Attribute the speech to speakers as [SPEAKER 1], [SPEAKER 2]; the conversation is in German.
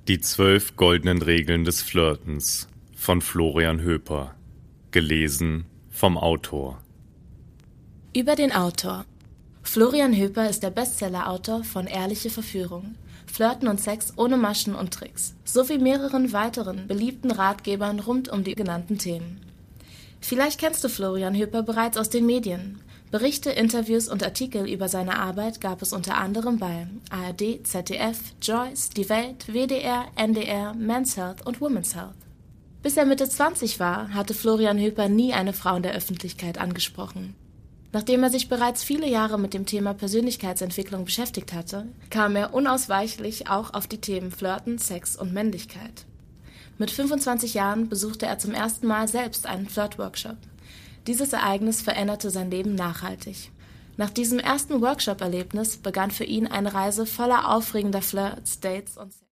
[SPEAKER 1] Die 12 goldenen Regeln des Flirtens von Florian Höper. Gelesen vom Autor.
[SPEAKER 2] Über den Autor. Florian Höper ist der Bestseller-Autor von Ehrliche Verführung, Flirten und Sex ohne Maschen und Tricks, sowie mehreren weiteren beliebten Ratgebern rund um die genannten Themen. Vielleicht kennst du Florian Höper bereits aus den Medien. Berichte, Interviews und Artikel über seine Arbeit gab es unter anderem bei ARD, ZDF, Joyce, Die Welt, WDR, NDR, Men's Health und Women's Health. Bis er Mitte 20 war, hatte Florian Höper nie eine Frau in der Öffentlichkeit angesprochen. Nachdem er sich bereits viele Jahre mit dem Thema Persönlichkeitsentwicklung beschäftigt hatte, kam er unausweichlich auch auf die Themen Flirten, Sex und Männlichkeit. Mit 25 Jahren besuchte er zum ersten Mal selbst einen Flirt-Workshop. Dieses Ereignis veränderte sein Leben nachhaltig. Nach diesem ersten Workshop-Erlebnis begann für ihn eine Reise voller aufregender Flirts, Dates und Sex.